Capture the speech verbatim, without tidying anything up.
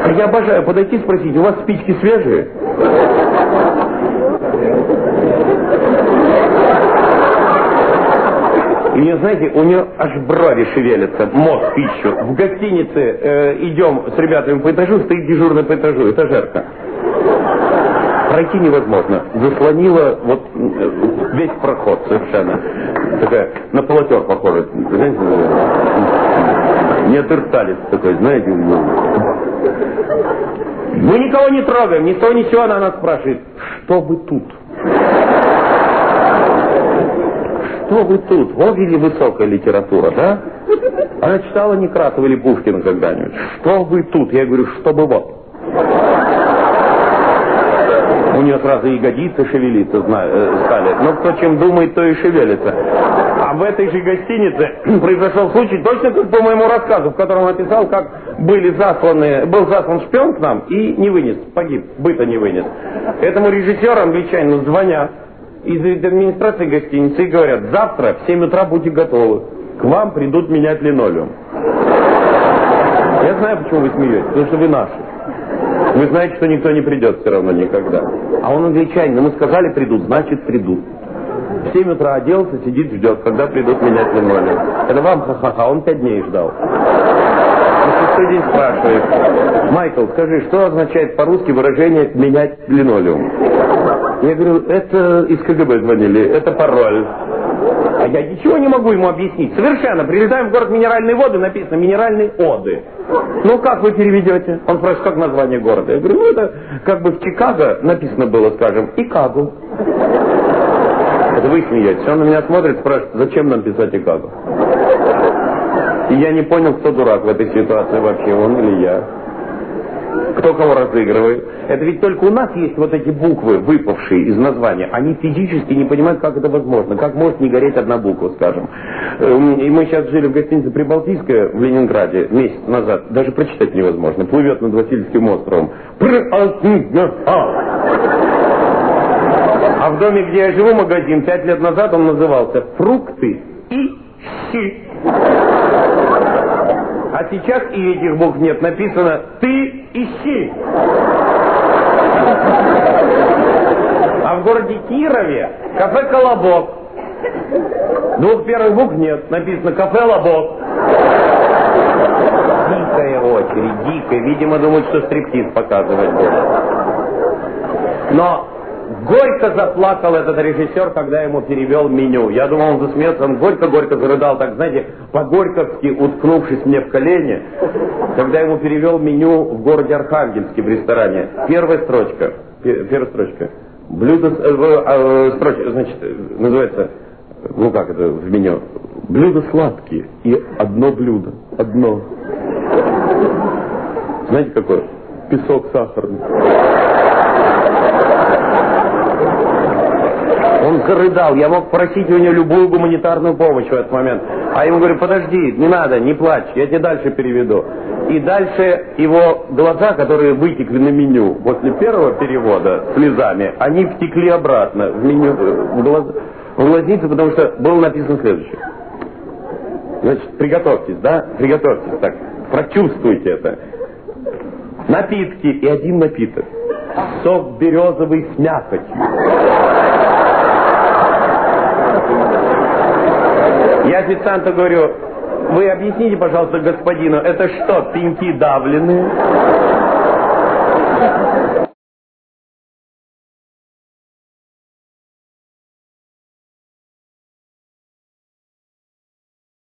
Я обожаю подойти и спросить, у вас спички свежие? И мне, знаете, у нее аж брови шевелятся, мозг пищу. В гостинице э, идем с ребятами по этажу, стоит дежурный по этажу, этажерка. Пройти невозможно. Заслонила вот э, весь проход совершенно. Такая, на полотер похожа. Знаете, неандерталец такой, знаете. Мы никого не трогаем, ни с того ничего, она нас спрашивает, что вы тут? Что вы тут? Вот или высокая литература, да? Она читала Некрасова или Пушкина когда-нибудь. Что вы тут? Я говорю, чтобы вот. У нее сразу ягодицы шевелиться стали. Но кто чем думает, то и шевелится. А в этой же гостинице произошел случай, точно как по моему рассказу, в котором он описал, как были засланы, был заслан шпион к нам и не вынес, погиб, быта не вынес. Этому режиссеру, англичанину, звонят из администрации гостиницы и говорят, завтра в семь утра будьте готовы, к вам придут менять линолеум. Я знаю, почему вы смеетесь, потому что вы наши. Вы знаете, что никто не придет все равно никогда. А он англичанин, ему сказали придут, значит придут. В семь утра оделся, сидит, ждет, когда придут менять линолеум. Это вам ха-ха-ха, он пять дней ждал. На шестой день спрашивает, Майкл, скажи, что означает по-русски выражение «менять линолеум»? Я говорю, это из КГБ звонили, это пароль. А я ничего не могу ему объяснить. Совершенно. Прилетаем в город Минеральные воды, написано «Минеральные оды». Ну, как вы переведете? Он спрашивает, как название города? Я говорю, ну, это как бы в Чикаго написано было, скажем, Икаго. Это вы смеетесь. Он на меня смотрит, спрашивает, зачем нам писать Икаго? И я не понял, кто дурак в этой ситуации вообще, он или я. Кто кого разыгрывает. Это ведь только у нас есть вот эти буквы, выпавшие из названия. Они физически не понимают, как это возможно. Как может не гореть одна буква, скажем. И мы сейчас жили в гостинице Прибалтийская в Ленинграде месяц назад. Даже прочитать невозможно. Плывет над Васильевским островом. А в доме, где я живу, магазин, пять лет назад он назывался «Фрукты и щи». А сейчас и этих букв нет. Написано «Ты ищи». А в городе Кирове кафе «Колобок». Двух первых букв нет. Написано «Кафе Лобок». Дикая очередь, дикая. Видимо, думают, что стриптиз показывать будут. Но горько заплакал этот режиссер, когда ему перевел меню. Я думал, он засмеется, он горько-горько зарыдал, так, знаете, по-горьковски уткнувшись мне в колени, когда ему перевел меню в городе Архангельске в ресторане. Первая строчка, первая строчка, блюдо, э, э, строчка, значит, называется, ну как это в меню, блюда сладкие и одно блюдо, одно. Знаете какое? Песок сахарный. Он зарыдал, я мог просить у него любую гуманитарную помощь в этот момент. А ему говорю, подожди, не надо, не плачь, я тебе дальше переведу. И дальше его глаза, которые вытекли на меню после первого перевода слезами, они втекли обратно в меню, в, глаз, в глазницу, потому что было написано следующее. Значит, приготовьтесь, да? Приготовьтесь, так, прочувствуйте это. Напитки и один напиток. Сок березовый с мякотью. Я официанту говорю, вы объясните, пожалуйста, господину, это что, пеньки давленные?